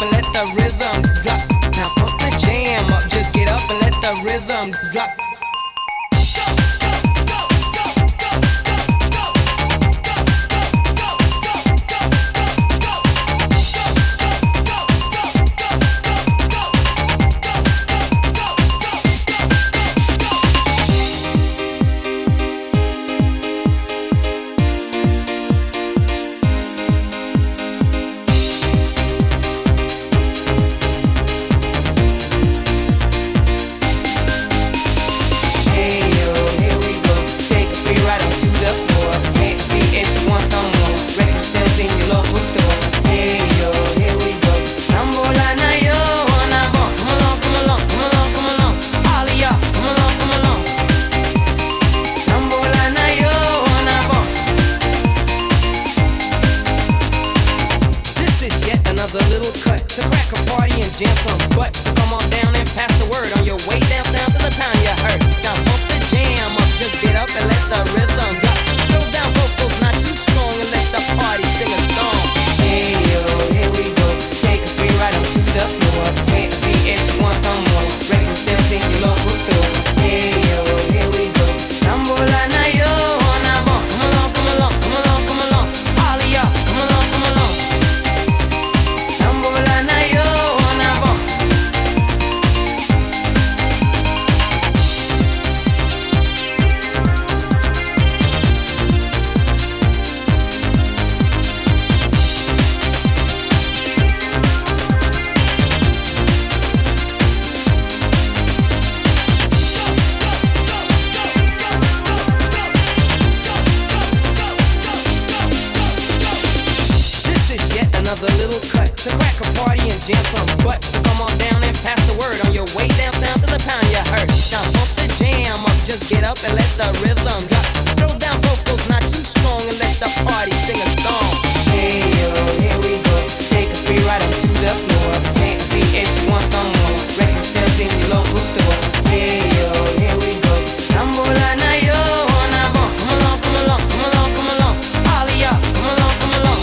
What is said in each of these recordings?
and let the rhythm drop. Now pump the jam up, just get up and let the rhythm drop. Another little cut to crack a party and jam some butt. So come on down and pass the word on your way down south to the town you heard. Now pump the jam up, just get up and let the rhythm drop. Throw down vocals not too strong and let the party sing a song. Hey yo, here we go. Take a free ride up to the floor. Pay a fee if you want some more. Record sales in your local store. Hey yo, here we go. Tambola na yo, on avant. Come along, come along, come along, come along. All of y'all, come along, come along. Another little cut to crack a party and jam some butt. So come on down and pass the word on your way down south to the pound you heard. Now pump the jam up, just get up and let the rhythm drop. Throw down vocals not too strong and let the party sing a song. Hey yo, here we go. Take a free ride up to the floor. Pay a fee if you want some more. Record sales in your local store. Hey yo, here we go. Tambola na yo, on avant. Come along, come along, come along, come along. All of y'all, come along, come along.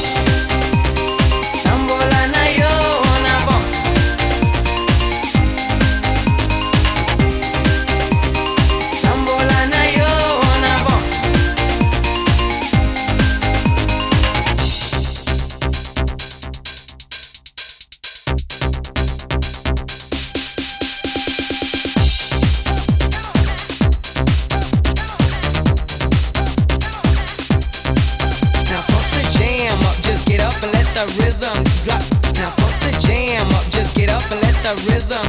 Rhythm drop. Now pump the jam up, just get up and let the rhythm